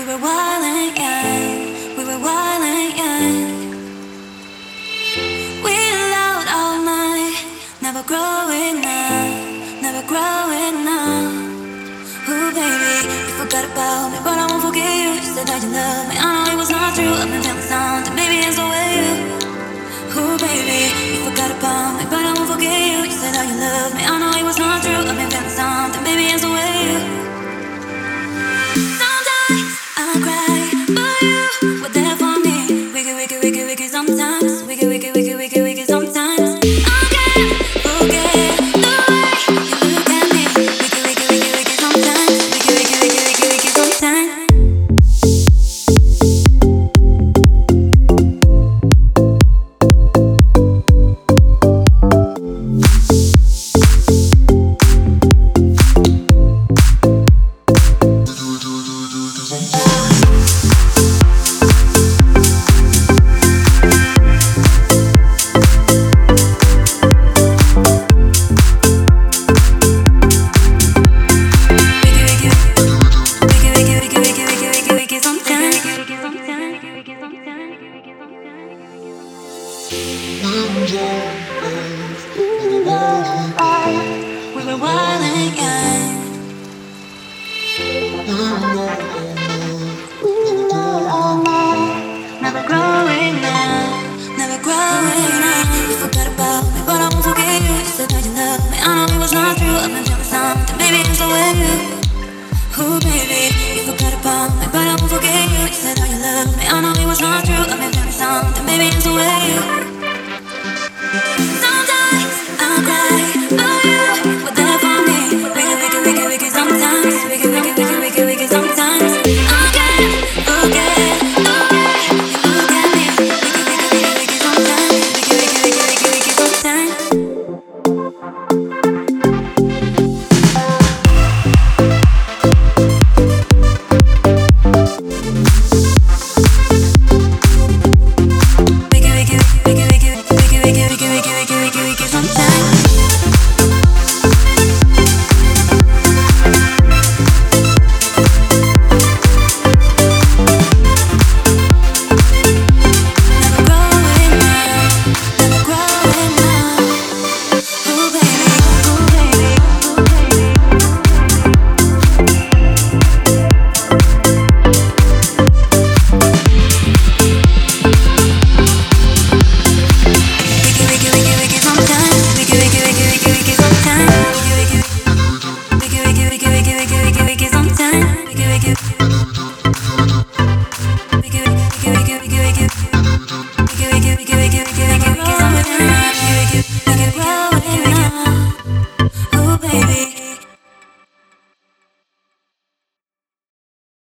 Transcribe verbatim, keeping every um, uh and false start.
We were wildin', yeah. We were wildin', yeah. We allowed all night, never growing up, never growing up. Ooh, baby, you forgot about me, but I won't forget you. You said that you love me, I know it was not true. I've been feeling something, maybe it's the way you. Ooh, baby, you forgot about me, but I won't forget you. You said that you love me, I know it was not true. I've been feeling something.